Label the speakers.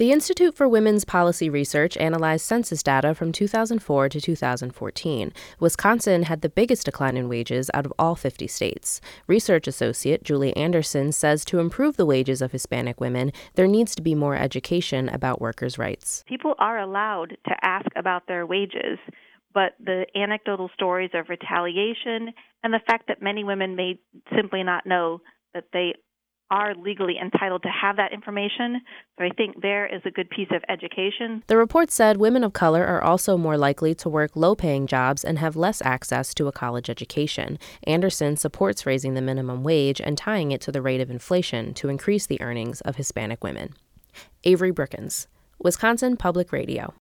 Speaker 1: The Institute for Women's Policy Research analyzed census data from 2004 to 2014. Wisconsin had the biggest decline in wages out of all 50 states. Research associate Julie Anderson says to improve the wages of Hispanic women, there needs to be more education about workers' rights.
Speaker 2: People are allowed to ask about their wages, but the anecdotal stories of retaliation and the fact that many women may simply not know that they are legally entitled to have that information. So I think there is a good piece of education.
Speaker 1: The report said women of color are also more likely to work low-paying jobs and have less access to a college education. Anderson supports raising the minimum wage and tying it to the rate of inflation to increase the earnings of Hispanic women. Avery Brookins, Wisconsin Public Radio.